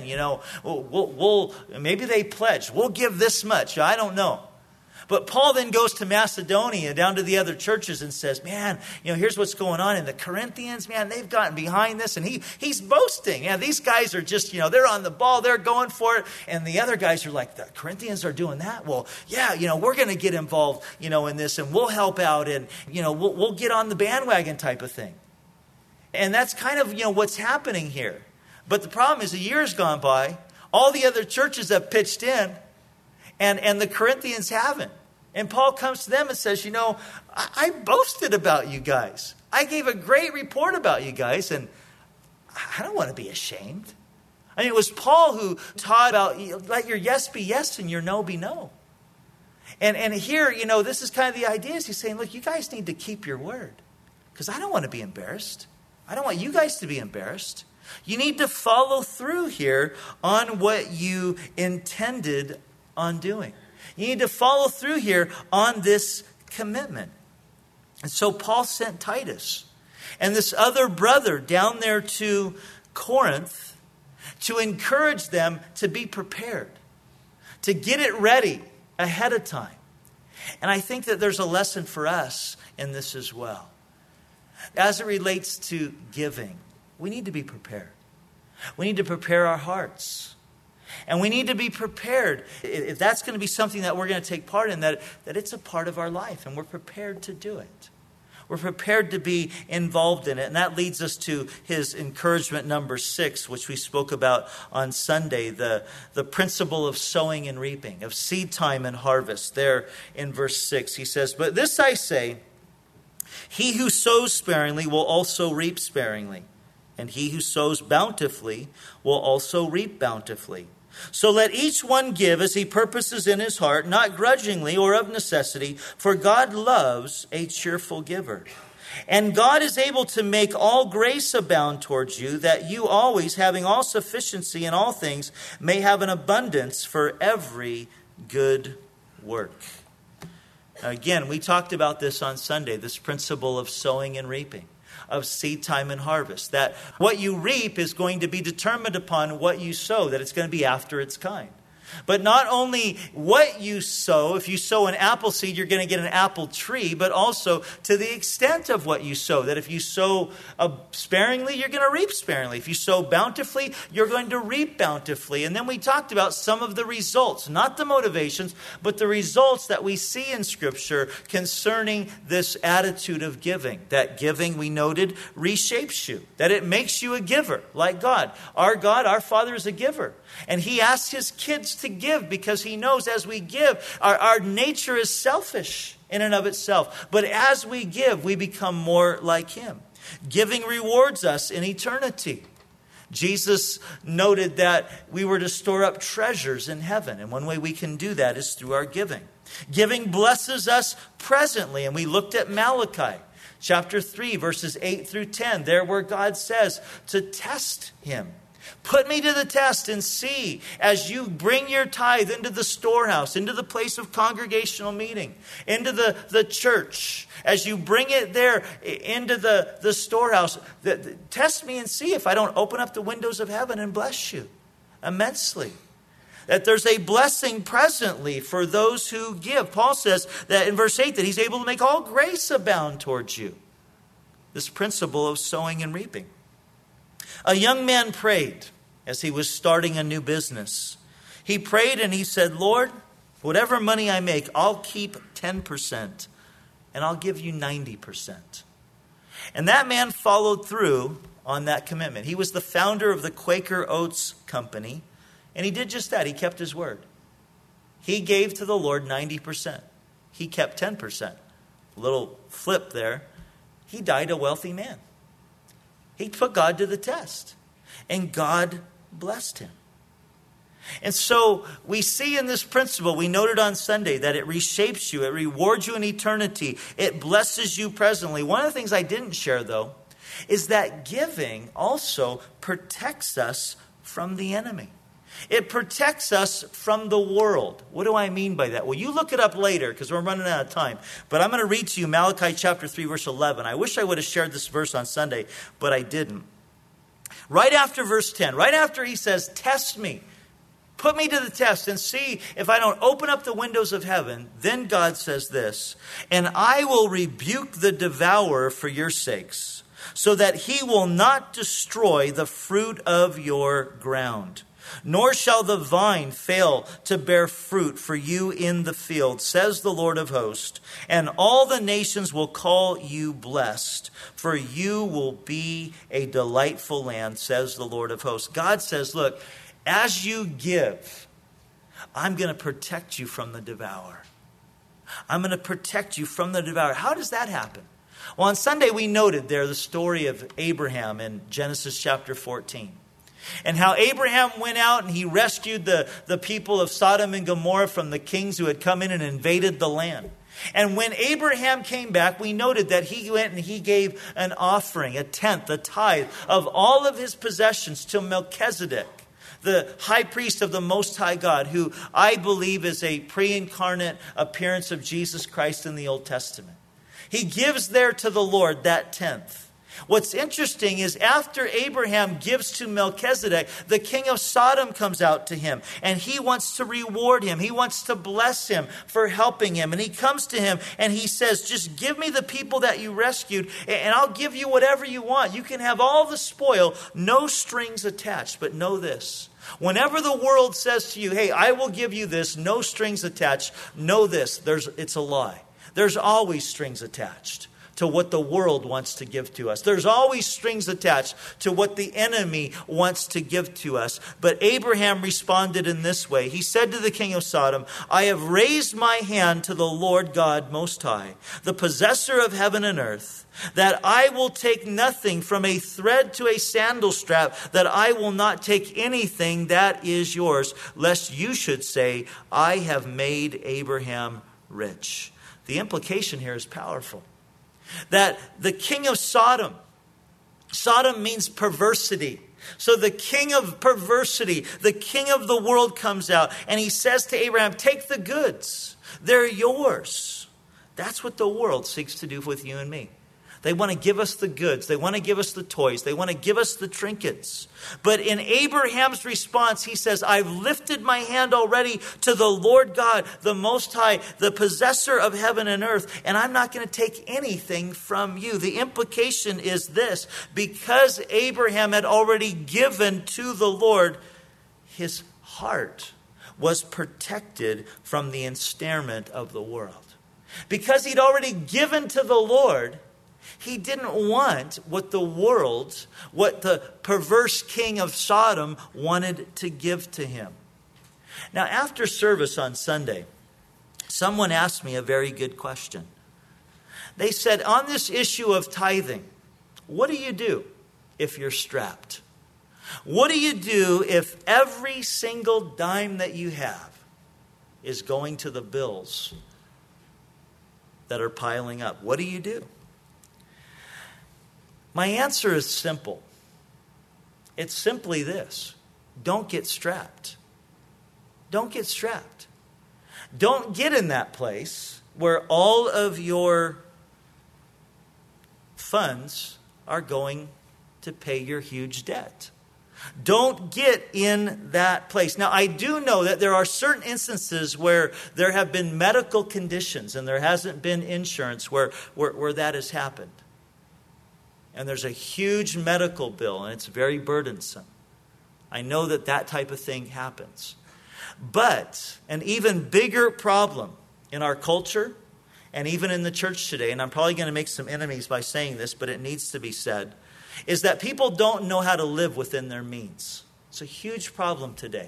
Speaker 1: We'll maybe they pledged. We'll give this much. I don't know. But Paul then goes to Macedonia, down to the other churches, and says, man, here's what's going on. And the Corinthians, man, they've gotten behind this. And he's boasting. Yeah, these guys are just, they're on the ball. They're going for it. And the other guys are like, the Corinthians are doing that? Well, yeah, we're going to get involved, in this. And we'll help out. And, we'll get on the bandwagon type of thing. And that's kind of, what's happening here. But the problem is, a year's gone by. All the other churches have pitched in. And the Corinthians haven't. And Paul comes to them and says, I boasted about you guys. I gave a great report about you guys, and I don't want to be ashamed. It was Paul who taught about let your yes be yes and your no be no. And here, this is kind of the idea. Is he's saying, look, you guys need to keep your word, because I don't want to be embarrassed. I don't want you guys to be embarrassed. You need to follow through here on what you intended on doing. You need to follow through here on this commitment. And so Paul sent Titus and this other brother down there to Corinth to encourage them to be prepared, to get it ready ahead of time. And I think that there's a lesson for us in this as well. As it relates to giving, we need to be prepared. We need to prepare our hearts. And we need to be prepared, if that's going to be something that we're going to take part in, that it's a part of our life, and we're prepared to do it. We're prepared to be involved in it. And that leads us to his encouragement number 6, which we spoke about on Sunday, the principle of sowing and reaping, of seed time and harvest. There in verse 6, he says, "But this I say, he who sows sparingly will also reap sparingly, and he who sows bountifully will also reap bountifully. So let each one give as he purposes in his heart, not grudgingly or of necessity, for God loves a cheerful giver. And God is able to make all grace abound towards you, that you always, having all sufficiency in all things, may have an abundance for every good work." Again, we talked about this on Sunday, this principle of sowing and reaping, of seed time and harvest, that what you reap is going to be determined upon what you sow, that it's going to be after its kind. But not only what you sow, if you sow an apple seed, you're going to get an apple tree, but also to the extent of what you sow. That if you sow sparingly, you're going to reap sparingly. If you sow bountifully, you're going to reap bountifully. And then we talked about some of the results, not the motivations, but the results that we see in Scripture concerning this attitude of giving. That giving, we noted, reshapes you. That it makes you a giver, like God. Our Father, is a giver. And He asks His kids to give because He knows as we give, our nature is selfish in and of itself. But as we give, we become more like Him. Giving rewards us in eternity. Jesus noted that we were to store up treasures in heaven. And one way we can do that is through our giving. Giving blesses us presently. And we looked at Malachi chapter 3, verses 8 through 10. There where God says to test Him. Put me to the test and see, as you bring your tithe into the storehouse, into the place of congregational meeting, into the church, as you bring it there into the storehouse, test me and see if I don't open up the windows of heaven and bless you immensely. That there's a blessing presently for those who give. Paul says that in verse 8 that he's able to make all grace abound towards you. This principle of sowing and reaping. A young man prayed as he was starting a new business. He prayed and he said, Lord, whatever money I make, I'll keep 10% and I'll give you 90%. And that man followed through on that commitment. He was the founder of the Quaker Oats Company, and he did just that. He kept his word. He gave to the Lord 90%. He kept 10%. Little flip there. He died a wealthy man. He put God to the test, and God blessed him. And so we see in this principle, we noted on Sunday, that it reshapes you, it rewards you in eternity, it blesses you presently. One of the things I didn't share, though, is that giving also protects us from the enemy. It protects us from the world. What do I mean by that? Well, you look it up later because we're running out of time. But I'm going to read to you Malachi chapter 3, verse 11. I wish I would have shared this verse on Sunday, but I didn't. Right after verse 10, right after he says, test me, put me to the test and see if I don't open up the windows of heaven, then God says this, and I will rebuke the devourer for your sakes, so that he will not destroy the fruit of your ground. Nor shall the vine fail to bear fruit for you in the field, says the Lord of hosts. And all the nations will call you blessed, for you will be a delightful land, says the Lord of hosts. God says, look, as you give, I'm going to protect you from the devourer. I'm going to protect you from the devourer. How does that happen? Well, on Sunday we noted there the story of Abraham in Genesis chapter 14. And how Abraham went out and he rescued the people of Sodom and Gomorrah from the kings who had come in and invaded the land. And when Abraham came back, we noted that he went and he gave an offering, a tenth, a tithe of all of his possessions to Melchizedek, the high priest of the Most High God, who I believe is a pre-incarnate appearance of Jesus Christ in the Old Testament. He gives there to the Lord that tenth. What's interesting is after Abraham gives to Melchizedek, the king of Sodom comes out to him and he wants to reward him. He wants to bless him for helping him. And he comes to him and he says, just give me the people that you rescued and I'll give you whatever you want. You can have all the spoil, no strings attached. But know this, whenever the world says to you, hey, I will give you this, no strings attached, know this, it's a lie. There's always strings attached to what the world wants to give to us. There's always strings attached to what the enemy wants to give to us. But Abraham responded in this way. He said to the king of Sodom, I have raised my hand to the Lord God Most High, the possessor of heaven and earth, that I will take nothing from a thread to a sandal strap, that I will not take anything that is yours, lest you should say, I have made Abraham rich. The implication here is powerful. That the king of Sodom means perversity. So the king of perversity, the king of the world comes out and he says to Abraham, take the goods. They're yours. That's what the world seeks to do with you and me. They want to give us the goods. They want to give us the toys. They want to give us the trinkets. But in Abraham's response, he says, I've lifted my hand already to the Lord God, the Most High, the possessor of heaven and earth, and I'm not going to take anything from you. The implication is this: because Abraham had already given to the Lord, his heart was protected from the ensnarement of the world. Because he'd already given to the Lord, he didn't want what the world, what the perverse king of Sodom wanted to give to him. Now, after service on Sunday, someone asked me a very good question. They said, on this issue of tithing, what do you do if you're strapped? What do you do if every single dime that you have is going to the bills that are piling up? What do you do? My answer is simple. It's simply this. Don't get strapped. Don't get strapped. Don't get in that place where all of your funds are going to pay your huge debt. Don't get in that place. Now, I do know that there are certain instances where there have been medical conditions and there hasn't been insurance where that has happened. And there's a huge medical bill and it's very burdensome. I know that type of thing happens. But an even bigger problem in our culture and even in the church today, and I'm probably going to make some enemies by saying this, but it needs to be said, is that people don't know how to live within their means. It's a huge problem today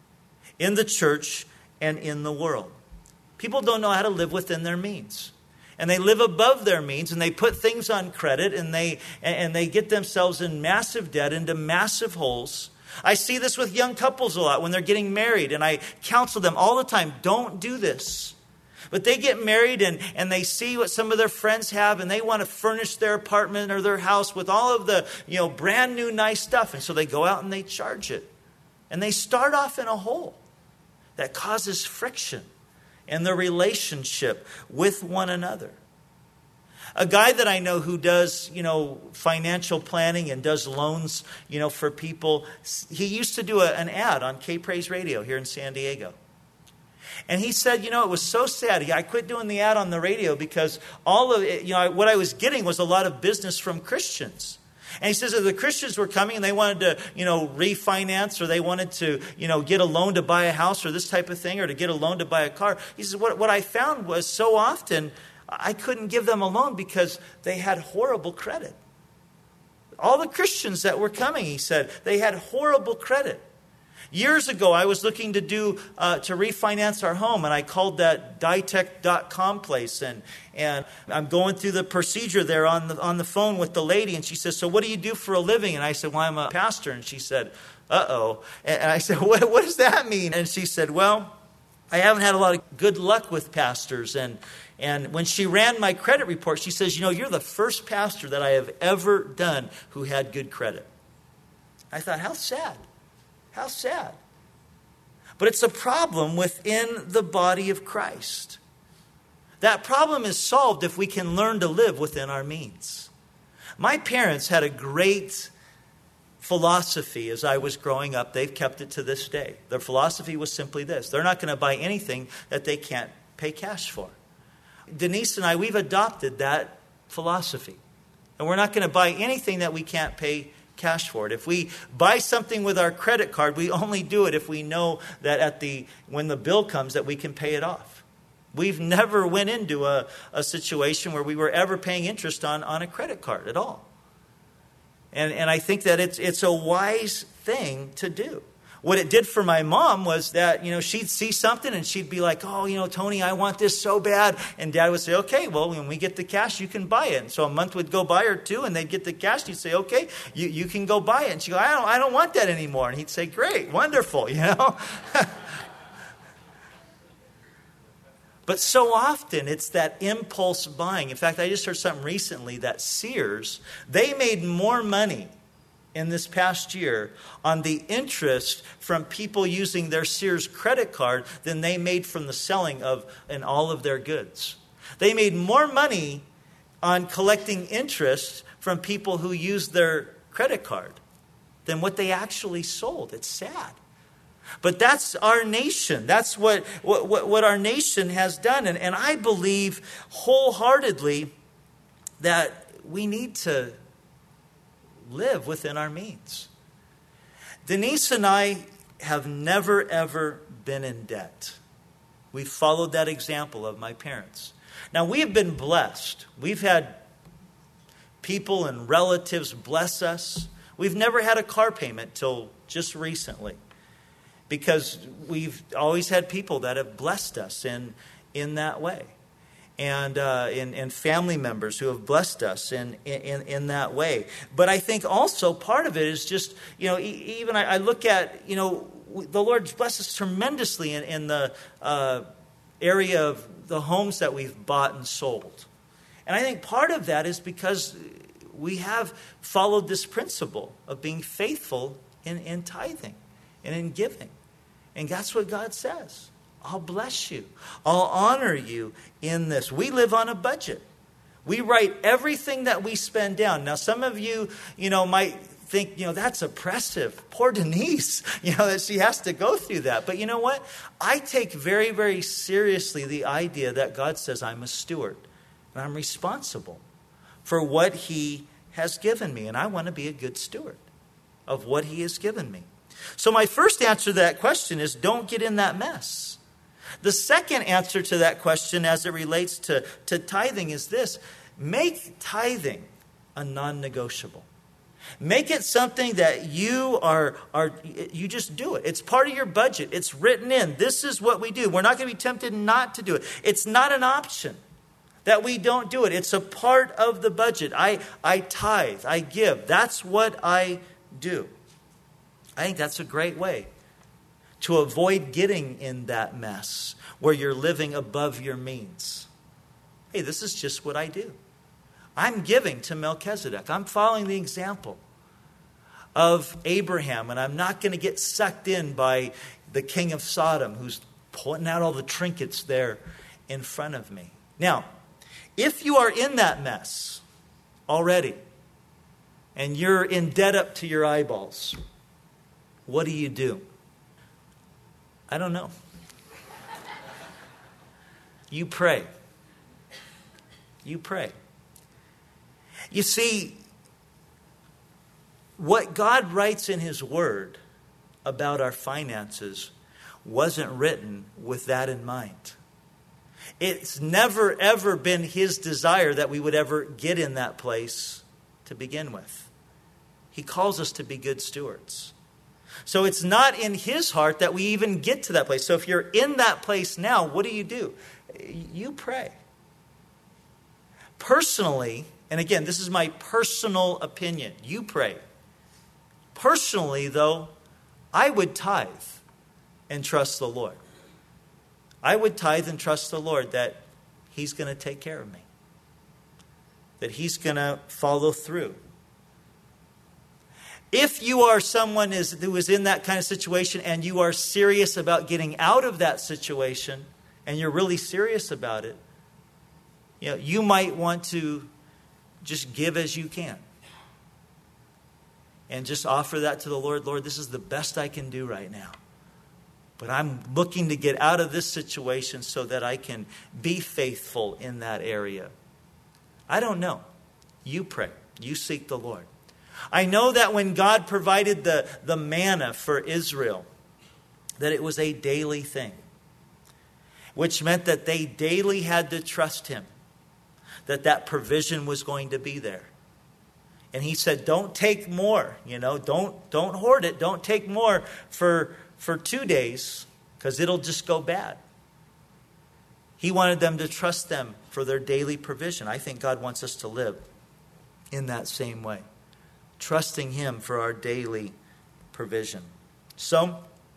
Speaker 1: in the church and in the world. People don't know how to live within their means. And they live above their means, and they put things on credit, and they get themselves in massive debt, into massive holes. I see this with young couples a lot when they're getting married, and I counsel them all the time, don't do this. But they get married and they see what some of their friends have, and they want to furnish their apartment or their house with all of the brand new nice stuff. And so they go out and they charge it. And they start off in a hole that causes friction in their relationship with one another. A guy that I know who does, financial planning and does loans, for people, he used to do an ad on K-Praise Radio here in San Diego. And he said, it was so sad. I quit doing the ad on the radio because all of it, what I was getting was a lot of business from Christians. And he says that the Christians were coming and they wanted to, refinance, or they wanted to, get a loan to buy a house or this type of thing, or to get a loan to buy a car. He says, what I found was so often I couldn't give them a loan because they had horrible credit. All the Christians that were coming, he said, they had horrible credit. Years ago, I was looking to refinance our home, and I called that Ditech.com place, and I'm going through the procedure there on the phone with the lady, and she says, so what do you do for a living? And I said, well, I'm a pastor. And she said, uh-oh. And I said, what does that mean? And she said, well, I haven't had a lot of good luck with pastors. And when she ran my credit report, she says, you're the first pastor that I have ever done who had good credit. I thought, how sad. How sad. But it's a problem within the body of Christ. That problem is solved if we can learn to live within our means. My parents had a great philosophy as I was growing up. They've kept it to this day. Their philosophy was simply this. They're not going to buy anything that they can't pay cash for. Denise and I, we've adopted that philosophy. And we're not going to buy anything that we can't pay cash for it. If we buy something with our credit card, we only do it if we know that when the bill comes that we can pay it off. We've never went into a situation where we were ever paying interest on a credit card at all. And I think that it's a wise thing to do. What it did for my mom was that, she'd see something and she'd be like, oh, Tony, I want this so bad. And Dad would say, okay, well, when we get the cash, you can buy it. And so a month would go by or two and they'd get the cash. He'd say, okay, you can go buy it. And she'd go, I don't want that anymore. And he'd say, great, wonderful, But so often it's that impulse buying. In fact, I just heard something recently that Sears, they made more money in this past year on the interest from people using their Sears credit card than they made from the selling of and all of their goods. They made more money on collecting interest from people who used their credit card than what they actually sold. It's sad. But that's our nation. That's what our nation has done. And I believe wholeheartedly that we need to live within our means. Denise and I have never, ever been in debt. We've followed that example of my parents. Now, we have been blessed. We've had people and relatives bless us. We've never had a car payment till just recently because we've always had people that have blessed us in that way. And family members who have blessed us in that way. But I think also part of it is just, even I look at, the Lord's blessed us tremendously in the area of the homes that we've bought and sold. And I think part of that is because we have followed this principle of being faithful in tithing and in giving. And that's what God says. I'll bless you. I'll honor you in this. We live on a budget. We write everything that we spend down. Now, some of you, might think, that's oppressive. Poor Denise, that she has to go through that. But you know what? I take very, very seriously the idea that God says I'm a steward. And I'm responsible for what he has given me. And I want to be a good steward of what he has given me. So my first answer to that question is don't get in that mess. The second answer to that question as it relates to tithing is this. Make tithing a non-negotiable. Make it something that you you just do it. It's part of your budget. It's written in. This is what we do. We're not going to be tempted not to do it. It's not an option that we don't do it. It's a part of the budget. I tithe. I give. That's what I do. I think that's a great way to avoid getting in that mess where you're living above your means. Hey, this is just what I do. I'm giving to Melchizedek. I'm following the example of Abraham, and I'm not going to get sucked in by the king of Sodom who's pulling out all the trinkets there in front of me. Now, if you are in that mess already and you're in debt up to your eyeballs, what do? I don't know. You pray. You pray. You see, what God writes in his word about our finances wasn't written with that in mind. It's never, ever been his desire that we would ever get in that place to begin with. He calls us to be good stewards. So it's not in his heart that we even get to that place. So if you're in that place now, what do? You pray. Personally, and again, this is my personal opinion. You pray. Personally, though, I would tithe and trust the Lord. I would tithe and trust the Lord that he's going to take care of me. That he's going to follow through. If you are someone who is in that kind of situation and you are serious about getting out of that situation and you're really serious about it, you might want to just give as you can. And just offer that to the Lord. Lord, this is the best I can do right now. But I'm looking to get out of this situation so that I can be faithful in that area. I don't know. You pray. You seek the Lord. I know that when God provided the manna for Israel, that it was a daily thing, which meant that they daily had to trust him, that provision was going to be there. And he said, don't take more, don't hoard it. Don't take more for 2 days because it'll just go bad. He wanted them to trust them for their daily provision. I think God wants us to live in that same way, trusting him for our daily provision. So,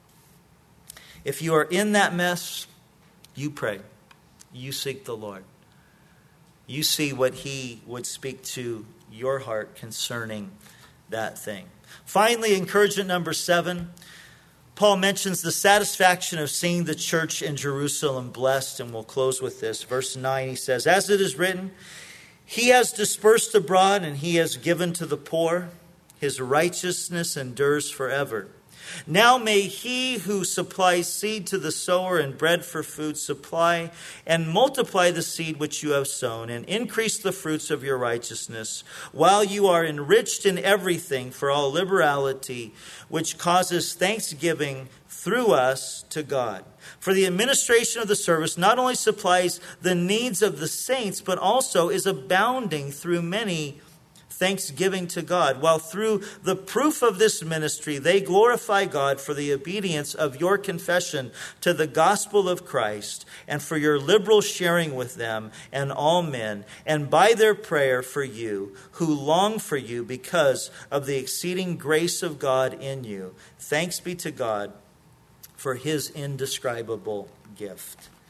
Speaker 1: if you are in that mess, you pray. You seek the Lord. You see what he would speak to your heart concerning that thing. Finally, encouragement number 7. Paul mentions the satisfaction of seeing the church in Jerusalem blessed, and we'll close with this. Verse 9, he says, as it is written, he has dispersed abroad and he has given to the poor. His righteousness endures forever. Now may he who supplies seed to the sower and bread for food supply and multiply the seed which you have sown and increase the fruits of your righteousness, while you are enriched in everything for all liberality, which causes thanksgiving through us to God. For the administration of the service not only supplies the needs of the saints, but also is abounding through many thanksgiving to God, while through the proof of this ministry they glorify God for the obedience of your confession to the gospel of Christ, and for your liberal sharing with them and all men, and by their prayer for you, who long for you because of the exceeding grace of God in you. Thanks be to God for his indescribable gift.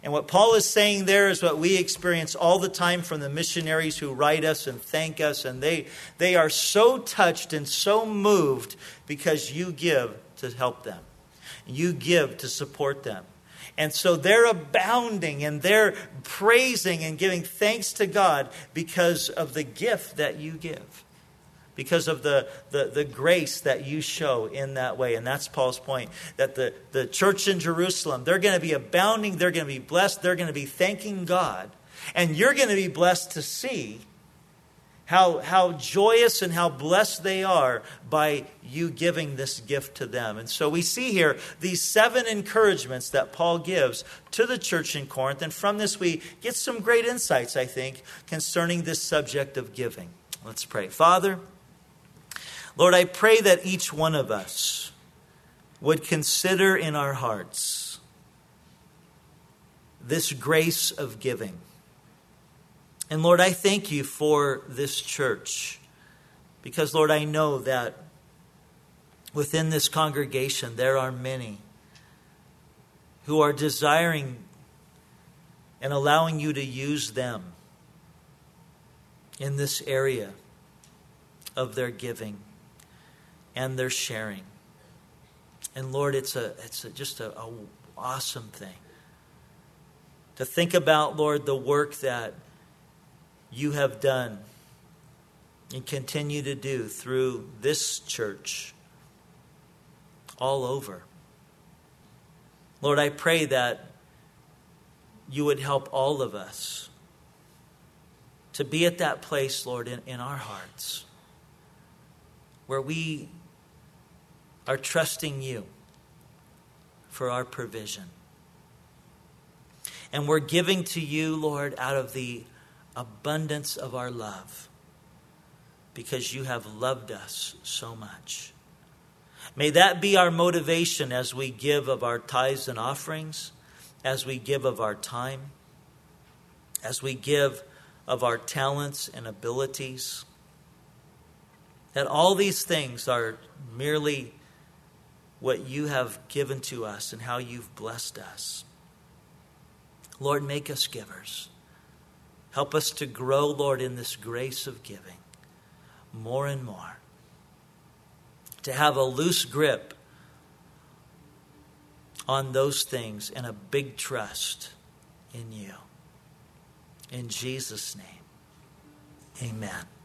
Speaker 1: And what Paul is saying there is what we experience all the time from the missionaries who write us and thank us. And they are so touched and so moved because you give to help them. You give to support them. And so they're abounding and they're praising and giving thanks to God because of the gift that you give. Because of the grace that you show in that way. And that's Paul's point. That the church in Jerusalem, they're going to be abounding. They're going to be blessed. They're going to be thanking God. And you're going to be blessed to see how joyous and how blessed they are by you giving this gift to them. And so we see here these 7 encouragements that Paul gives to the church in Corinth. And from this we get some great insights, I think, concerning this subject of giving. Let's pray. Father, Lord, I pray that each one of us would consider in our hearts this grace of giving. And Lord, I thank you for this church because, Lord, I know that within this congregation there are many who are desiring and allowing you to use them in this area of their giving and their sharing. And Lord, it's just an awesome thing to think about, Lord, the work that you have done and continue to do through this church all over. Lord, I pray that you would help all of us to be at that place, Lord, in our hearts where we are trusting you for our provision. And we're giving to you, Lord, out of the abundance of our love because you have loved us so much. May that be our motivation as we give of our tithes and offerings, as we give of our time, as we give of our talents and abilities. That all these things are merely what you have given to us and how you've blessed us. Lord, make us givers. Help us to grow, Lord, in this grace of giving more and more. To have a loose grip on those things and a big trust in you. In Jesus' name, amen.